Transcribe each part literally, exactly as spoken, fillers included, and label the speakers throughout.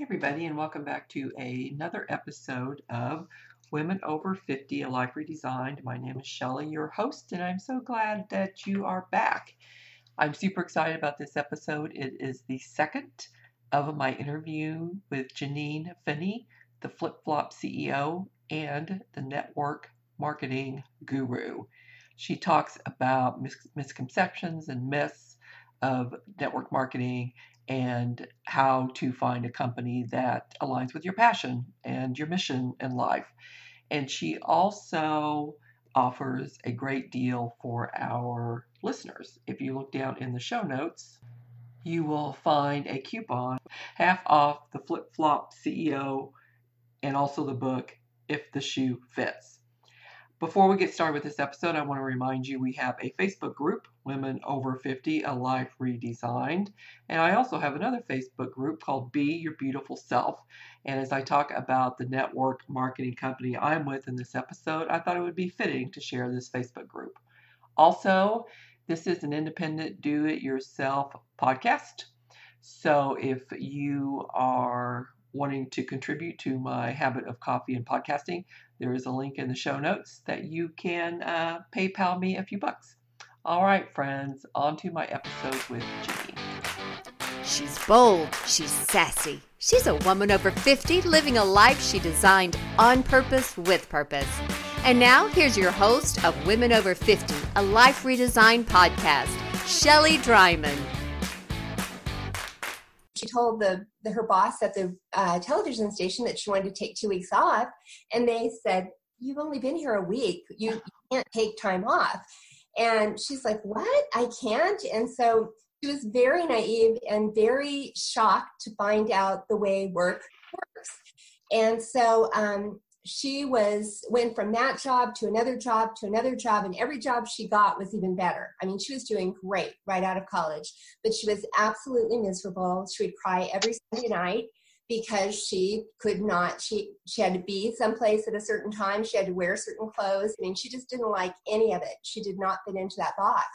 Speaker 1: everybody, and welcome back to a- another episode of Women Over fifty, A Life Redesigned. My name is Shelley, your host, and I'm so glad that you are back. I'm super excited about this episode. It is the second of my interview with Janine Finney, the Flip Flop C E O and the network marketing guru. She talks about mis- misconceptions and myths of network marketing and how to find a company that aligns with your passion and your mission in life. And she also offers a great deal for our listeners. If you look down in the show notes, you will find a coupon, half off the Flip Flop C E O and also the book, If the Shoe Fits. Before we get started with this episode, I want to remind you we have a Facebook group, Women Over fifty, A Life Redesigned. And I also have another Facebook group called Be Your Beautiful Self. And as I talk about the network marketing company I'm with in this episode, I thought it would be fitting to share this Facebook group. Also, this is an independent do-it-yourself podcast. So if you are wanting to contribute to my habit of coffee and podcasting, there is a link in the show notes that you can uh, PayPal me a few bucks. All right, friends, on to my episode with Janine.
Speaker 2: She's bold, she's sassy. She's a woman over fifty living a life she designed on purpose with purpose. And now here's your host of Women Over fifty, A Life Redesigned podcast, Shelley Dryman.
Speaker 3: She told the, the her boss at the uh, television station that she wanted to take two weeks off, and they said, "You've only been here a week. You, you can't take time off." And she's like, "What? I can't?" And so she was very naive and very shocked to find out the way work works. And so um, she was went from that job to another job to another job, and every job she got was even better. I mean, she was doing great right out of college, but she was absolutely miserable. She would cry every Sunday night because she could not, she, she had to be someplace at a certain time. She had to wear certain clothes. I mean, she just didn't like any of it. She did not fit into that box.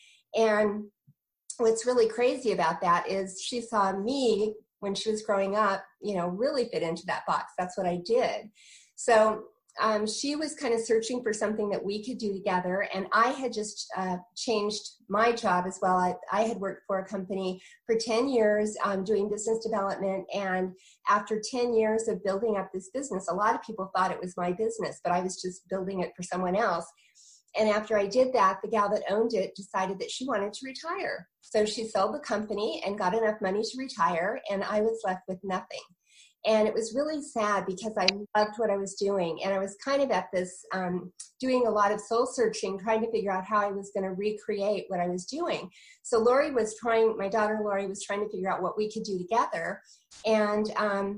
Speaker 3: And what's really crazy about that is she saw me when she was growing up, you know, really fit into that box. That's what I did. So um, she was kind of searching for something that we could do together. And I had just uh, changed my job as well. I, I had worked for a company for ten years um, doing business development. And after ten years of building up this business, a lot of people thought it was my business, but I was just building it for someone else. And after I did that, the gal that owned it decided that she wanted to retire. So she sold the company and got enough money to retire, and I was left with nothing. And it was really sad because I loved what I was doing. And I was kind of at this, um, doing a lot of soul searching, trying to figure out how I was going to recreate what I was doing. So Lori was trying, my daughter Lori was trying to figure out what we could do together. And um,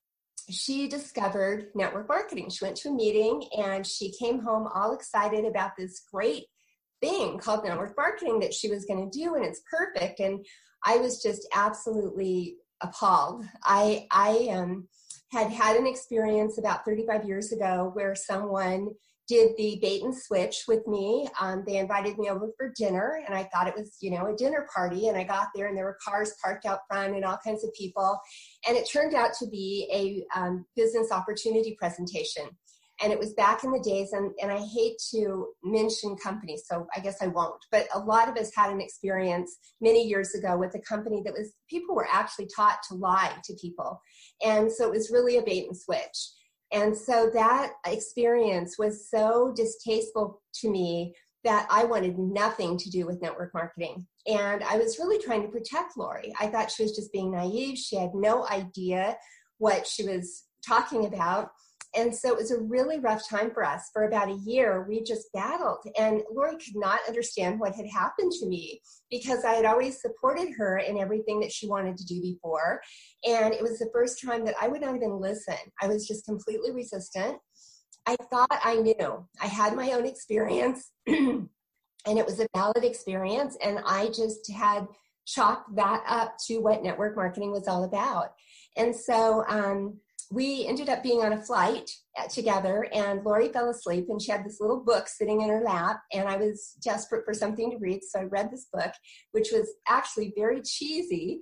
Speaker 3: she discovered network marketing. She went to a meeting and she came home all excited about this great thing called network marketing that she was going to do. And it's perfect. And I was just absolutely appalled. I I um, had had an experience about thirty-five years ago where someone did the bait and switch with me. Um, they invited me over for dinner, and I thought it was, you know, a dinner party. And I got there, and there were cars parked out front and all kinds of people. And it turned out to be a um, business opportunity presentation. And it was back in the days, and, and I hate to mention companies, so I guess I won't. But a lot of us had an experience many years ago with a company that was, people were actually taught to lie to people. And so it was really a bait and switch. And so that experience was so distasteful to me that I wanted nothing to do with network marketing. And I was really trying to protect Lori. I thought she was just being naive. She had no idea what she was talking about. And so it was a really rough time for us. For about a year, we just battled. And Lori could not understand what had happened to me because I had always supported her in everything that she wanted to do before. And it was the first time that I would not even listen. I was just completely resistant. I thought I knew. I had my own experience, and it was a valid experience. And I just had chalked that up to what network marketing was all about. And so, um, we ended up being on a flight together, and Lori fell asleep, and she had this little book sitting in her lap, and I was desperate for something to read, so I read this book, which was actually very cheesy,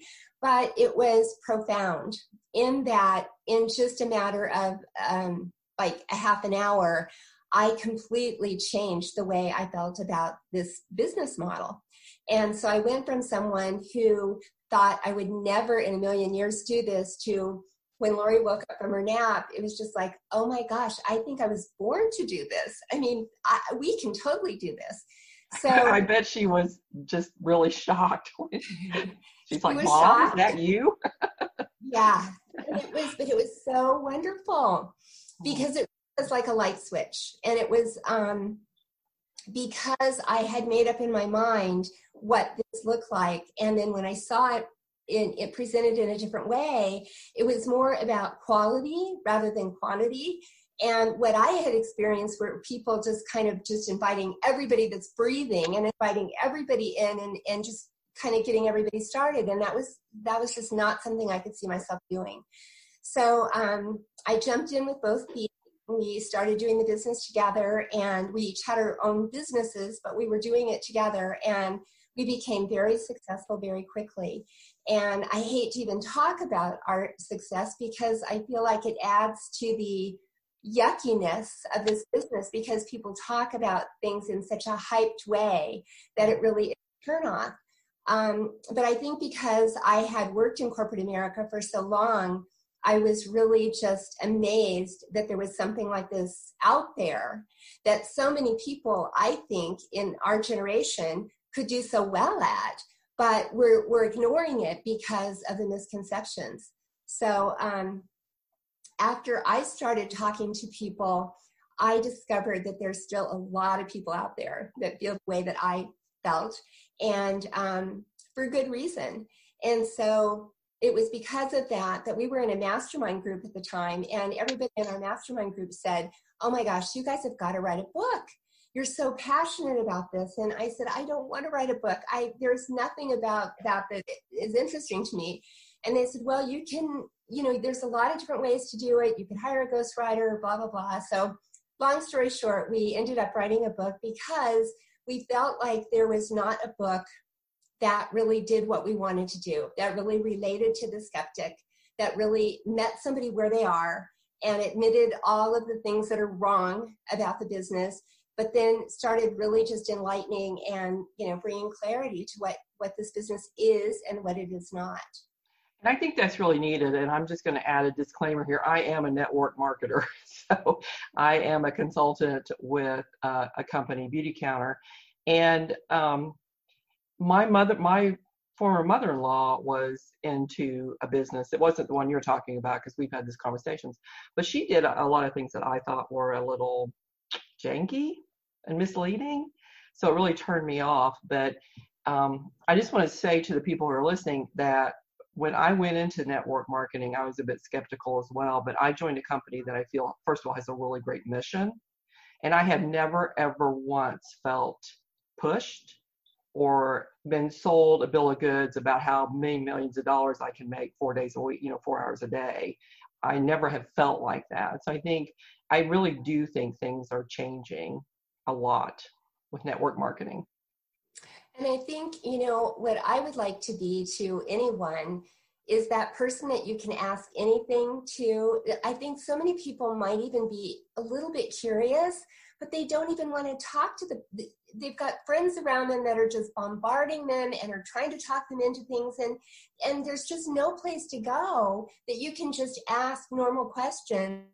Speaker 3: but it was profound in that in just a matter of um, like a half an hour, I completely changed the way I felt about this business model. And so I went from someone who thought I would never in a million years do this to when Lori woke up from her nap, it was just like, oh my gosh, I think I was born to do this. I mean, I, we can totally do this. So
Speaker 1: I bet she was just really shocked. She's like,
Speaker 3: was
Speaker 1: Mom,
Speaker 3: shocked.
Speaker 1: Is that you?
Speaker 3: Yeah, it was, but it was so wonderful because it was like a light switch. And it was um, because I had made up in my mind what this looked like. And then when I saw it, in, it presented in a different way, it was more about quality rather than quantity. And what I had experienced were people just kind of just inviting everybody that's breathing and inviting everybody in and, and just kind of getting everybody started. And that was, that was just not something I could see myself doing. So um, I jumped in with both feet. We started doing the business together, and we each had our own businesses, but we were doing it together, and we became very successful very quickly. And I hate to even talk about our success because I feel like it adds to the yuckiness of this business because people talk about things in such a hyped way that it really is a turn off. Um, but I think because I had worked in corporate America for so long, I was really just amazed that there was something like this out there that so many people, I think, in our generation could do so well at, but we're, we're ignoring it because of the misconceptions. So um, after I started talking to people, I discovered that there's still a lot of people out there that feel the way that I felt, and um, for good reason. And so it was because of that that we were in a mastermind group at the time, and everybody in our mastermind group said, oh my gosh, you guys have got to write a book. You're so passionate about this. And I said, I don't want to write a book. I there's nothing about that that is interesting to me. And they said, well, you can, you know, there's a lot of different ways to do it. You could hire a ghostwriter, blah, blah, blah. So long story short, we ended up writing a book because we felt like there was not a book that really did what we wanted to do, that really related to the skeptic, that really met somebody where they are and admitted all of the things that are wrong about the business, but then started really just enlightening and, you know, bringing clarity to what, what this business is and what it is not.
Speaker 1: And I think that's really needed. And I'm just going to add a disclaimer here. I am a network marketer. So I am a consultant with uh, a company, Beauty Counter. And um, my mother, my former mother-in-law was into a business. It wasn't the one you're talking about because we've had these conversations, but she did a, a lot of things that I thought were a little janky and misleading. So it really turned me off. But um, I just want to say to the people who are listening that when I went into network marketing, I was a bit skeptical as well, but I joined a company that I feel, first of all, has a really great mission. And I have never, ever once felt pushed or been sold a bill of goods about how many millions of dollars I can make four days a week, you know, four hours a day. I never have felt like that. So I think, I really do think things are changing a lot with network marketing.
Speaker 3: And I think, you know, what I would like to be to anyone is that person that you can ask anything to. I think so many people might even be a little bit curious, but they don't even want to talk to the, they've got friends around them that are just bombarding them and are trying to talk them into things. And, and there's just no place to go that you can just ask normal questions.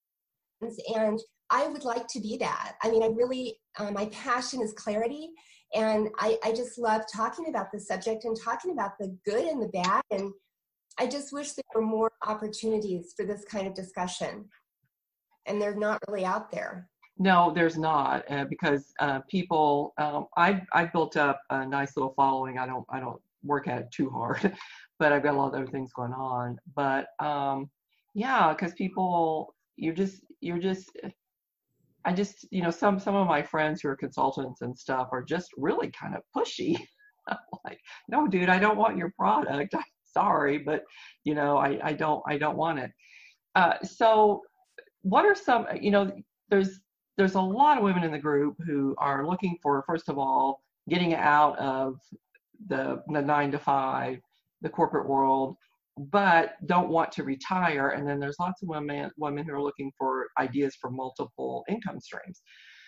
Speaker 3: And I would like to be that. I mean, I really, uh, my passion is clarity. And I, I just love talking about the subject and talking about the good and the bad. And I just wish there were more opportunities for this kind of discussion. And they're not really out there.
Speaker 1: No, there's not, uh, because uh, people, um, I I built up a nice little following. I don't I don't work at it too hard, but I've got a lot of other things going on. But um, yeah, because people, you're just you're just. I just, you know, some some of my friends who are consultants and stuff are just really kind of pushy. I'm like, no, dude, I don't want your product. I'm sorry, but you know, I, I don't I don't want it. Uh, so, what are some, you know, there's there's a lot of women in the group who are looking for, first of all, getting out of the the nine to five the corporate world, but don't want to retire. And then there's lots of women women who are looking for ideas for multiple income streams.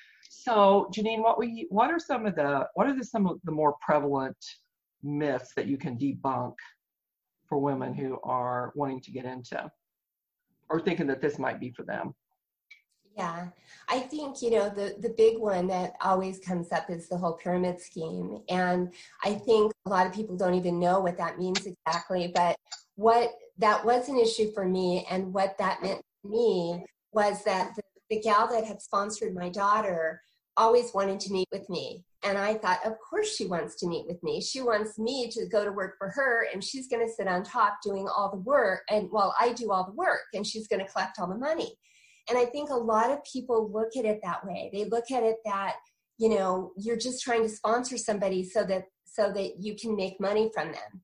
Speaker 1: So Janine, what we what are some of the what are the, some of the more prevalent myths that you can debunk for women who are wanting to get into or thinking that this might be for them?
Speaker 3: Yeah, I think, you know, the, the big one that always comes up is the whole pyramid scheme. And I think a lot of people don't even know what that means exactly. But what that was an issue for me, and what that meant to me was that the, the gal that had sponsored my daughter always wanted to meet with me. And I thought, of course she wants to meet with me. She wants me to go to work for her, and she's going to sit on top doing all the work. And while I do all the work, and she's going to collect all the money. And I think a lot of people look at it that way. They look at it that, you know, you're just trying to sponsor somebody so that so that you can make money from them.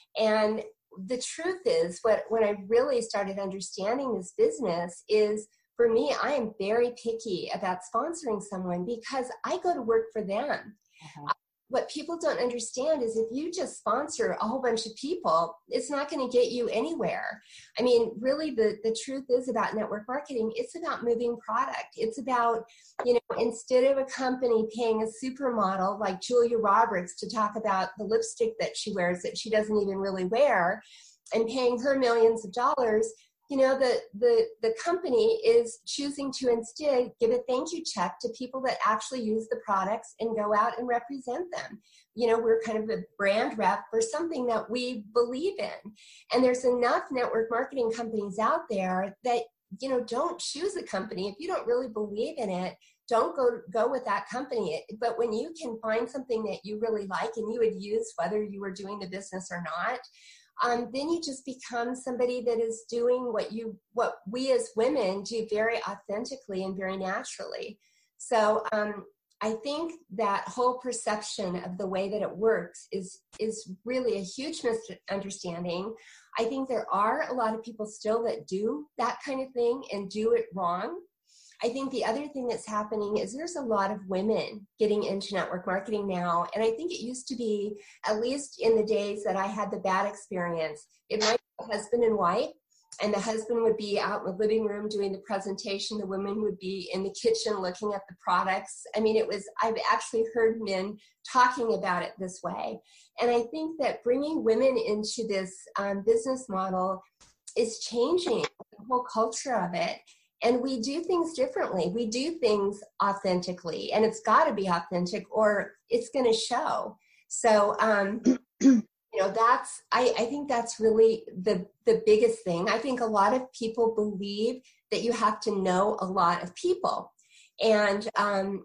Speaker 3: And the truth is, what when I really started understanding this business is, for me, I am very picky about sponsoring someone because I go to work for them. Uh-huh. What people don't understand is if you just sponsor a whole bunch of people, it's not going to get you anywhere. I mean, really, the, the truth is about network marketing, it's about moving product. It's about, you know, instead of a company paying a supermodel like Julia Roberts to talk about the lipstick that she wears that she doesn't even really wear and paying her millions of dollars, you know, the, the, the company is choosing to instead give a thank you check to people that actually use the products and go out and represent them. You know, we're kind of a brand rep for something that we believe in. And there's enough network marketing companies out there that, you know, don't choose a company. If you don't really believe in it, don't go, go with that company. But when you can find something that you really like and you would use whether you were doing the business or not, Um, then you just become somebody that is doing what you, what we as women do very authentically and very naturally. So um, I think that whole perception of the way that it works is, is really a huge misunderstanding. I think there are a lot of people still that do that kind of thing and do it wrong. I think the other thing that's happening is there's a lot of women getting into network marketing now. And I think it used to be, at least in the days that I had the bad experience, it might be husband and wife, and the husband would be out in the living room doing the presentation. The women would be in the kitchen looking at the products. I mean, it was, I've actually heard men talking about it this way. And I think that bringing women into this um, business model is changing the whole culture of it. And we do things differently. We do things authentically, and it's got to be authentic or it's going to show. So, um, you know, that's, I, I think that's really the, the biggest thing. I think a lot of people believe that you have to know a lot of people. And um,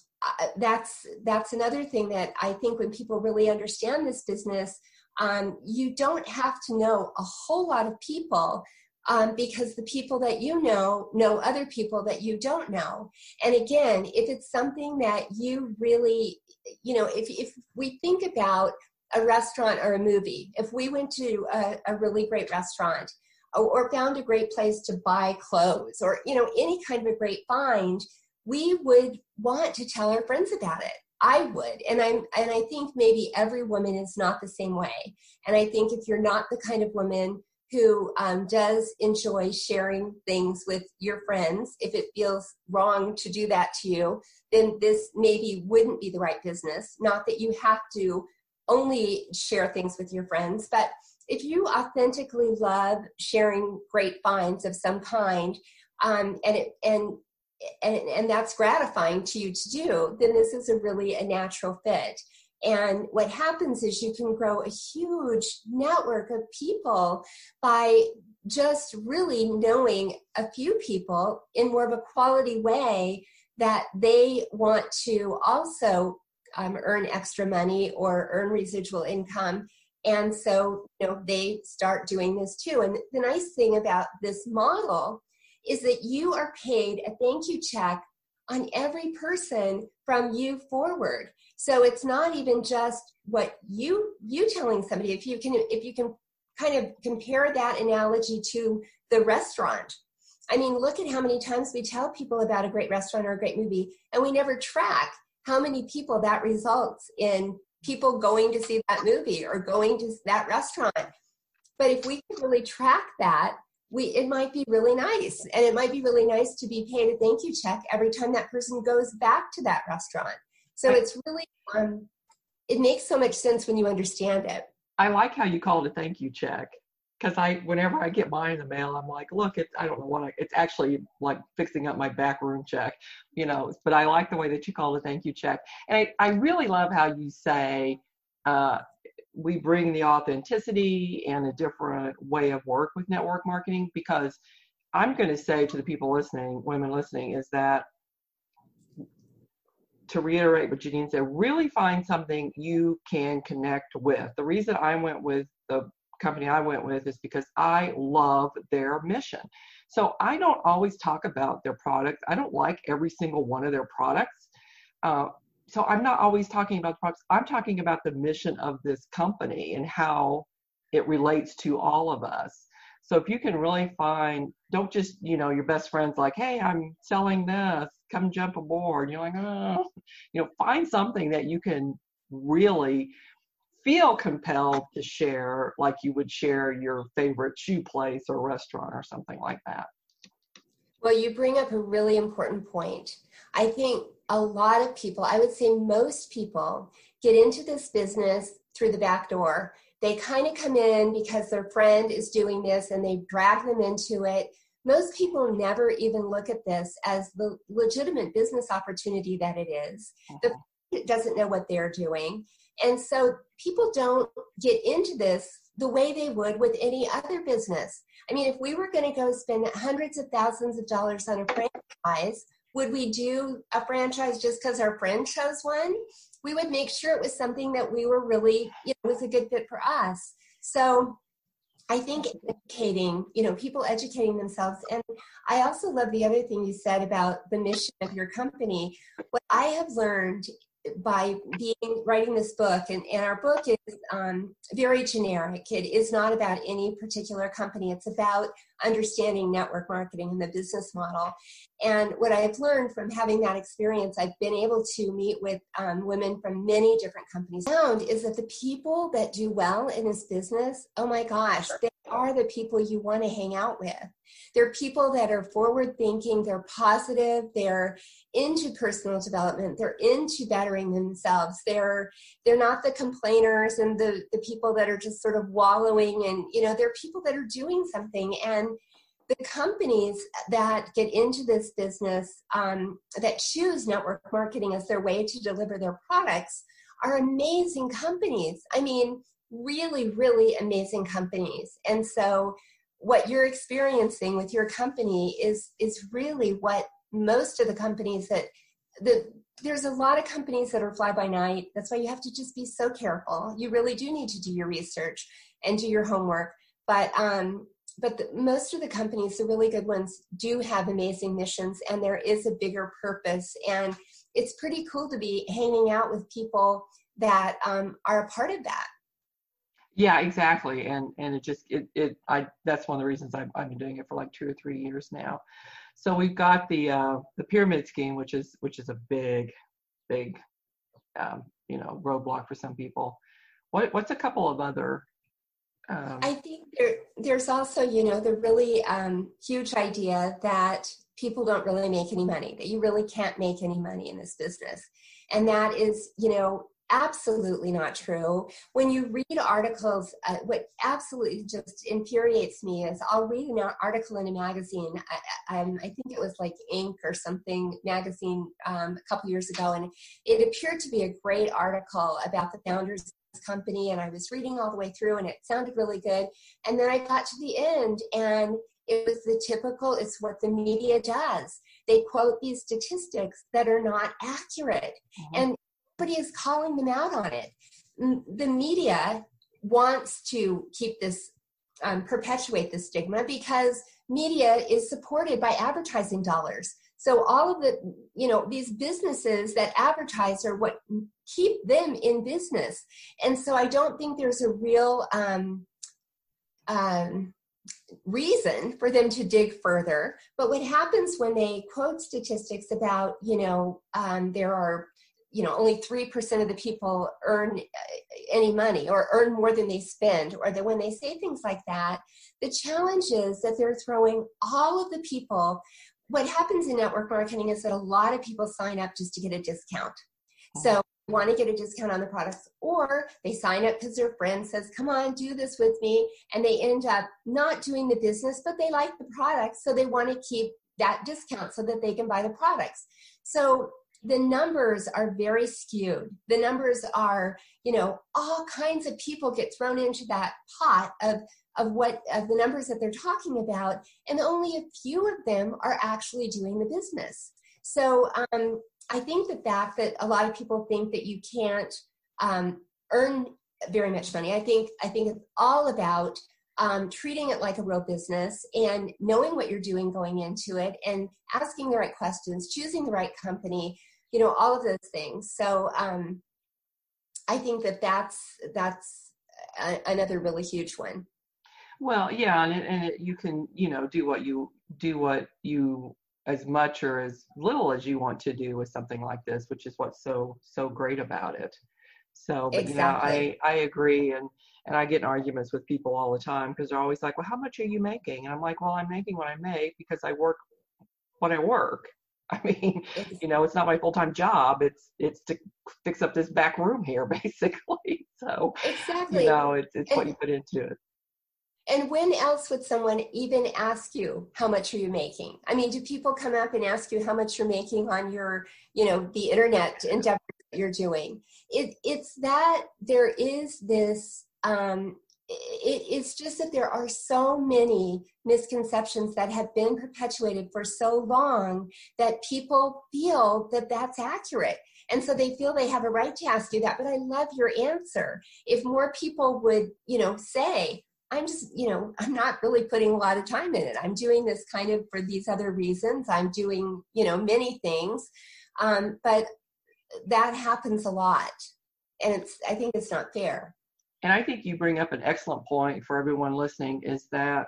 Speaker 3: that's, that's another thing that I think when people really understand this business, um, you don't have to know a whole lot of people. Um, because the people that you know, know other people that you don't know. And again, if it's something that you really, you know, if, if we think about a restaurant or a movie, if we went to a, a really great restaurant or, or found a great place to buy clothes or, you know, any kind of a great find, we would want to tell our friends about it. I would. And I'm, and I think maybe every woman is not the same way. And I think if you're not the kind of woman who um, does enjoy sharing things with your friends, if it feels wrong to do that to you, then this maybe wouldn't be the right business. Not that you have to only share things with your friends, but if you authentically love sharing great finds of some kind, um, and, it, and, and, and that's gratifying to you to do, then this is a really a natural fit. And what happens is you can grow a huge network of people by just really knowing a few people in more of a quality way that they want to also um, earn extra money or earn residual income. And so, you know, they start doing this too. And the nice thing about this model is that you are paid a thank you check on every person from you forward. So it's not even just what you you telling somebody. If you can if you can kind of compare that analogy to the restaurant. I mean, look at how many times we tell people about a great restaurant or a great movie, and we never track how many people that results in people going to see that movie or going to that restaurant. But if we could really track that, we it might be really nice. And it might be really nice to be paid a thank you check every time that person goes back to that restaurant. So it's really, um, it makes so much sense when you understand it.
Speaker 1: I like how you call it a thank you check. Because I, whenever I get mine in the mail, I'm like, look, it's, I don't know what I, it's actually like fixing up my back room check, you know, but I like the way that you call it a thank you check. And I, I really love how you say, uh, we bring the authenticity and a different way of work with network marketing, because I'm going to say to the people listening, women listening, is that, to reiterate what Janine said, really find something you can connect with. The reason I went with the company I went with is because I love their mission. So I don't always talk about their products. I don't like every single one of their products. Uh, so I'm not always talking about the products. I'm talking about the mission of this company and how it relates to all of us. So if you can really find, don't just, you know, your best friend's like, hey, I'm selling this, come jump aboard. You're like, oh, you know, find something that you can really feel compelled to share, like you would share your favorite shoe place or restaurant or something like that.
Speaker 3: Well, you bring up a really important point. I think a lot of people, I would say most people, get into this business through the back door. They kind of come in because their friend is doing this and they drag them into it. Most people never even look at this as the legitimate business opportunity that it is. The person doesn't know what they're doing. And so people don't get into this the way they would with any other business. I mean, if we were going to go spend hundreds of thousands of dollars on a franchise, would we do a franchise just because our friend chose one? We would make sure it was something that we were really, you know, was a good fit for us. So I think educating, you know, people educating themselves. And I also love the other thing you said about the mission of your company. What I have learned by being writing this book, and, and our book is um, very generic. It is not about any particular company. It's about understanding network marketing and the business model. And what I've learned from having that experience, I've been able to meet with um, women from many different companies. Found is that the people that do well in this business, oh my gosh, they are the people you want to hang out with. They're people that are forward thinking, they're positive, they're into personal development, they're into bettering themselves. They're they're not the complainers and the, the people that are just sort of wallowing, and you know, they're people that are doing something. And the companies that get into this business, um, that choose network marketing as their way to deliver their products, are amazing companies. I mean, really, really amazing companies. And so what you're experiencing with your company is is really what most of the companies that the there's a lot of companies that are fly by night. That's why you have to just be so careful. You really do need to do your research and do your homework. But um, but the, most of the companies, the really good ones, do have amazing missions, and there is a bigger purpose. And it's pretty cool to be hanging out with people that um, are a part of that.
Speaker 1: Yeah, exactly. And and it just, it, it I that's one of the reasons I've, I've been doing it for like two or three years now. So we've got the uh, the pyramid scheme, which is which is a big, big, um, you know, roadblock for some people. What what's a couple of other? Um,
Speaker 3: I think there there's also, you know, the really um, huge idea that people don't really make any money, that you really can't make any money in this business, and that is, you know, absolutely not true. When you read articles, uh, what absolutely just infuriates me is I'll read an article in a magazine. I, um, I think it was like Inc or something magazine um, a couple years ago, and it appeared to be a great article about the founders of this company. And I was reading all the way through, and it sounded really good. And then I got to the end, and it was the typical, it's what the media does. They quote these statistics that are not accurate. Mm-hmm. And nobody is calling them out on it. The media wants to keep this, um, perpetuate this stigma, because media is supported by advertising dollars. So all of the, you know, these businesses that advertise are what keep them in business. And so I don't think there's a real um, um, reason for them to dig further. But what happens when they quote statistics about, you know, um, there are you know, only three percent of the people earn any money or earn more than they spend, or that when they say things like that, the challenge is that they're throwing all of the people. What happens in network marketing is that a lot of people sign up just to get a discount. So they want to get a discount on the products, or they sign up because their friend says, come on, do this with me. And they end up not doing the business, but they like the products. So they want to keep that discount so that they can buy the products. So the numbers are very skewed. The numbers are, you know, all kinds of people get thrown into that pot of, of what, of the numbers that they're talking about. And only a few of them are actually doing the business. So um, I think the fact that a lot of people think that you can't um, earn very much money, I think, I think it's all about Um, treating it like a real business and knowing what you're doing going into it and asking the right questions, choosing the right company, you know, all of those things. So um, I think that that's, that's a, another really huge one.
Speaker 1: Well, yeah, and, it, and it, you can, you know, do what you do, what you as much or as little as you want to do with something like this, which is what's so so great about it. So, but
Speaker 3: Exactly.
Speaker 1: you know, I I agree, and and I get in arguments with people all the time because they're always like, well, how much are you making? And I'm like, well, I'm making what I make because I work what I work. I mean, you know, it's not my full-time job. It's it's to fix up this back room here, basically. So, you
Speaker 3: Exactly.
Speaker 1: know, it's it's
Speaker 3: And,
Speaker 1: what you put into it.
Speaker 3: and when else would someone even ask you, how much are you making? I mean, do people come up and ask you how much you're making on your, you know, the internet endeavor that you're doing? It, it's that there is this, um, it, it's just that there are so many misconceptions that have been perpetuated for so long that people feel that that's accurate. And so they feel they have a right to ask you that. But I love your answer. If more people would, you know, say, I'm just, you know, I'm not really putting a lot of time in it. I'm doing this kind of for these other reasons. I'm doing, you know, many things. Um, but that happens a lot. And it's, I think it's not fair.
Speaker 1: And I think you bring up an excellent point for everyone listening is that,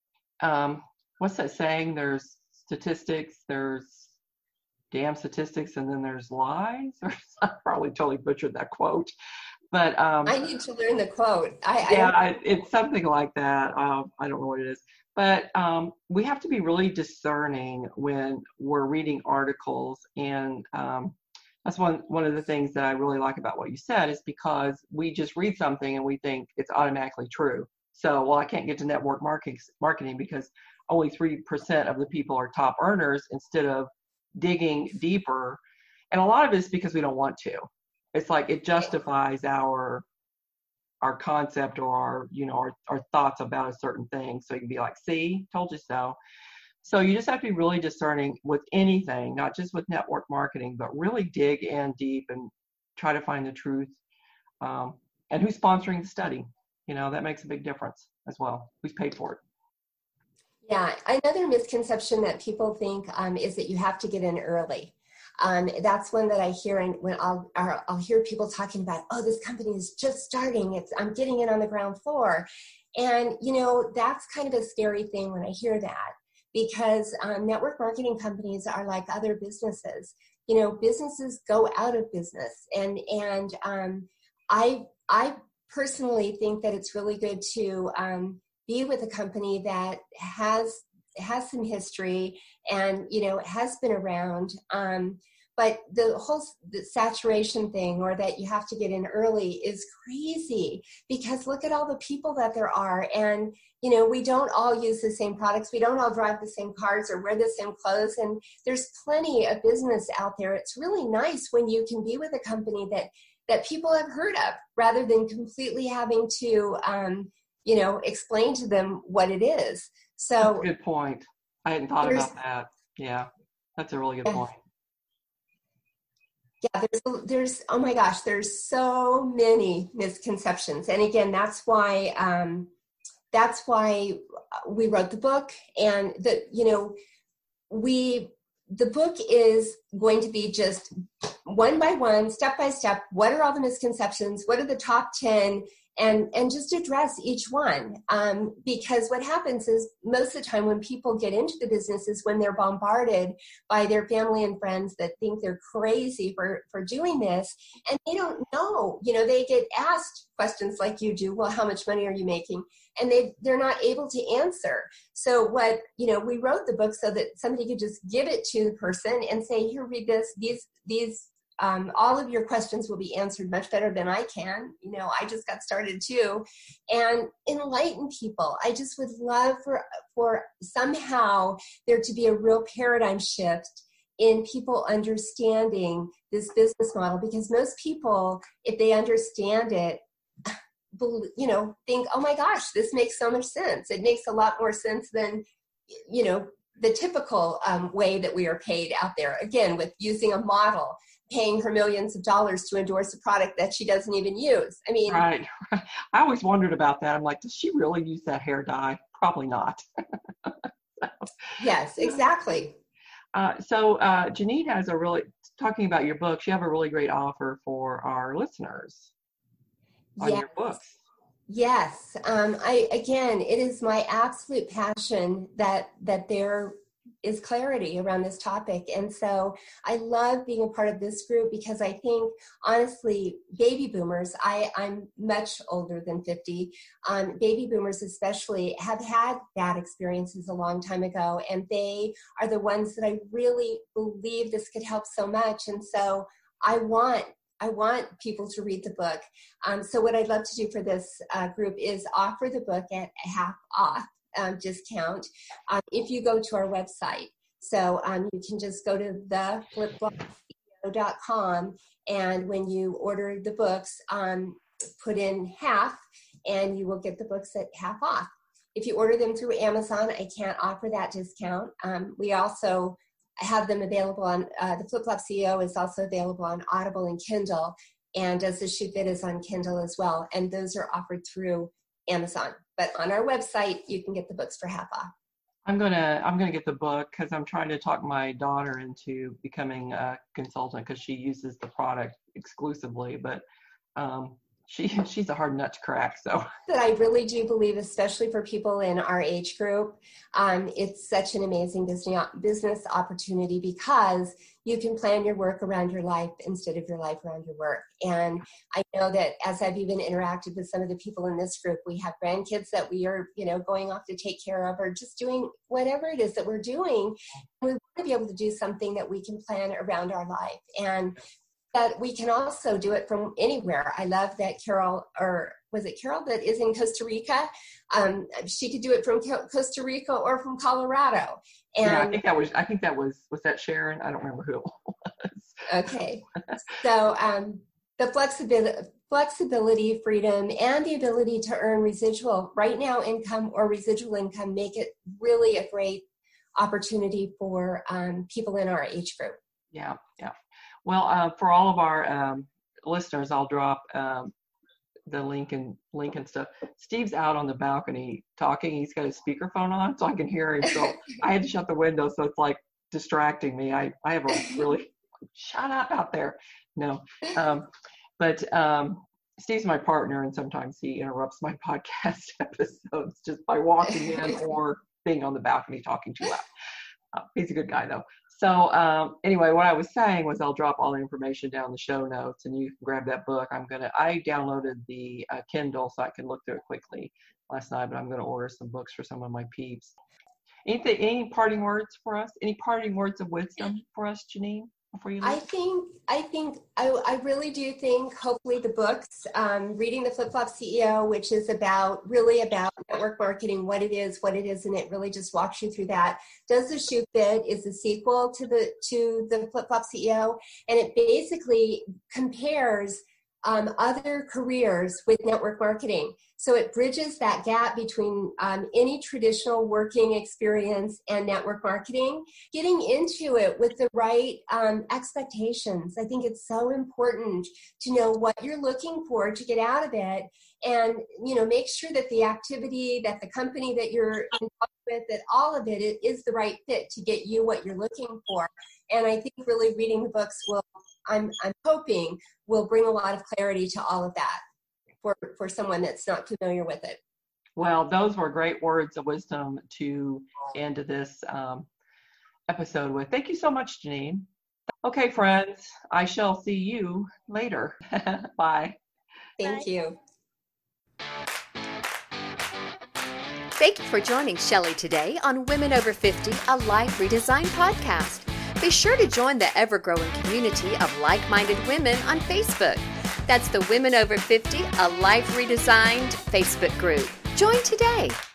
Speaker 1: um, what's that saying? There's statistics, there's damn statistics, and then there's lies. Or I probably totally butchered that quote. But um,
Speaker 3: I need to learn the quote. I,
Speaker 1: yeah,
Speaker 3: I
Speaker 1: I, it's something like that. Um, I don't know what it is. But um, we have to be really discerning when we're reading articles. And um, that's one, one of the things that I really like about what you said is because we just read something and we think it's automatically true. So, well, I can't get to network marketing, marketing because only three percent of the people are top earners instead of digging deeper. And a lot of it is because we don't want to. It's like it justifies our our concept or our, you know, our, our thoughts about a certain thing. So you can be like, see, told you so. So you just have to be really discerning with anything, not just with network marketing, but really dig in deep and try to find the truth. Um, and who's sponsoring the study? You know, that makes a big difference as well. Who's paid for it?
Speaker 3: Yeah, another misconception that people think um, is that you have to get in early. Um, that's one that I hear, and when I'll, I'll hear people talking about, oh, this company is just starting. It's I'm getting in on the ground floor, and you know that's kind of a scary thing when I hear that, because um, network marketing companies are like other businesses. You know, businesses go out of business, and and um, I I personally think that it's really good to um, be with a company that has has some history and, you know, has been around. Um, but the whole the saturation thing, or that you have to get in early, is crazy, because look at all the people that there are. And, you know, we don't all use the same products. We don't all drive the same cars or wear the same clothes. And there's plenty of business out there. It's really nice when you can be with a company that, that people have heard of, rather than completely having to, um, you know, explain to them what it is. So
Speaker 1: that's a good point. I hadn't thought about that. Yeah, that's a really good
Speaker 3: yeah,
Speaker 1: point.
Speaker 3: Yeah, there's, there's, oh my gosh, there's so many misconceptions. And again, that's why, um, that's why we wrote the book. And the, you know, we, the book is going to be just one by one, step by step. What are all the misconceptions? What are the top ten and, and just address each one. Um, because what happens is most of the time when people get into the business is when they're bombarded by their family and friends that think they're crazy for, for doing this. And they don't know, you know, they get asked questions like you do. Well, how much money are you making? And they, they're not able to answer. So what, you know, we wrote the book so that somebody could just give it to the person and say, here, read this, these, these, um, all of your questions will be answered much better than I can. You know, I just got started too, and enlighten people. I just would love for, for somehow there to be a real paradigm shift in people understanding this business model, because most people, if they understand it, you know, think, oh my gosh, this makes so much sense. It makes a lot more sense than, you know, the typical um, way that we are paid out there. Again, with using a model, paying her millions of dollars to endorse a product that she doesn't even use. I mean,
Speaker 1: right. I always wondered about that. I'm like, does she really use that hair dye? Probably not. So,
Speaker 3: yes, exactly.
Speaker 1: Uh, so uh, Janine has a really, talking about your books, you have a really great offer for our listeners on
Speaker 3: yes.
Speaker 1: your books.
Speaker 3: Yes. Um, I, again, it is my absolute passion that, that there is clarity around this topic. And so I love being a part of this group because I think, honestly, baby boomers, I, I'm much older than fifty, um, baby boomers especially have had bad experiences a long time ago, and they are the ones that I really believe this could help so much. And so I want I want people to read the book. Um, so what I'd love to do for this uh, group is offer the book at half off um, discount um, if you go to our website. So um, you can just go to the flip flop c e o dot com, and when you order the books, um, put in half, and you will get the books at half off. If you order them through Amazon, I can't offer that discount. Um, we also have them available on, uh, the Flip Flop C E O is also available on Audible and Kindle, and Does the Shoe Fit is on Kindle as well. And those are offered through Amazon. But on our website, you can get the books for half off.
Speaker 1: I'm gonna I'm gonna get the book because I'm trying to talk my daughter into becoming a consultant because she uses the product exclusively, but um, she she's a hard nut to crack. So
Speaker 3: that I really do believe, especially for people in our age group, um, it's such an amazing business business opportunity because you can plan your work around your life instead of your life around your work. And I know that as I've even interacted with some of the people in this group, we have grandkids that we are, you know, going off to take care of, or just doing whatever it is that we're doing. We want to be able to do something that we can plan around our life, and that we can also do it from anywhere. I love that Carol, or was it Carol that is in Costa Rica? Um, she could do it from Costa Rica or from Colorado. And
Speaker 1: yeah, I think that was, I think that was, was that Sharon? I don't remember who it was.
Speaker 3: Okay. So um, the flexibility, flexibility, freedom, and the ability to earn residual, right now income or residual income make it really a great opportunity for um, people in our age group.
Speaker 1: Yeah, yeah. Well, uh, for all of our um, listeners, I'll drop um, the link and link and stuff. Steve's out on the balcony talking. He's got his speakerphone on, so I can hear him. So I had to shut the window, so it's like distracting me. I, I have a really shut up out there. No, um, but um, Steve's my partner, and sometimes he interrupts my podcast episodes just by walking in or being on the balcony talking too loud. Uh, he's a good guy, though. So um, anyway, what I was saying was I'll drop all the information down in the show notes, and you can grab that book. I'm gonna. I downloaded the uh, Kindle so I can look through it quickly last night, but I'm gonna order some books for some of my peeps. Anything? Any parting words for us? Any parting words of wisdom for us, Janine? Before you leave?
Speaker 3: I think, I think, I, I really do think, hopefully the books, um, reading the Flip Flop C E O, which is about, really about network marketing, what it is, what it isn't, it really just walks you through that. Does the Shoe Fit is the sequel to the, to the Flip Flop C E O, and it basically compares um, other careers with network marketing. So it bridges that gap between um, any traditional working experience and network marketing, getting into it with the right um, expectations. I think it's so important to know what you're looking for to get out of it, and, you know, make sure that the activity, that the company that you're involved with, that all of it is the right fit to get you what you're looking for. And I think really reading the books will, I'm, I'm hoping, will bring a lot of clarity to all of that. for, for someone that's not familiar with it.
Speaker 1: Well, those were great words of wisdom to end this um, episode with. Thank you so much, Janine. Okay, friends, I shall see you later. Bye.
Speaker 3: Thank
Speaker 4: Bye.
Speaker 3: you.
Speaker 2: Thank you for joining Shelley today on Women Over fifty, a Life Redesign podcast. Be sure to join the ever-growing community of like-minded women on Facebook. That's the Women Over fifty, a Life Redesigned Facebook group. Join today.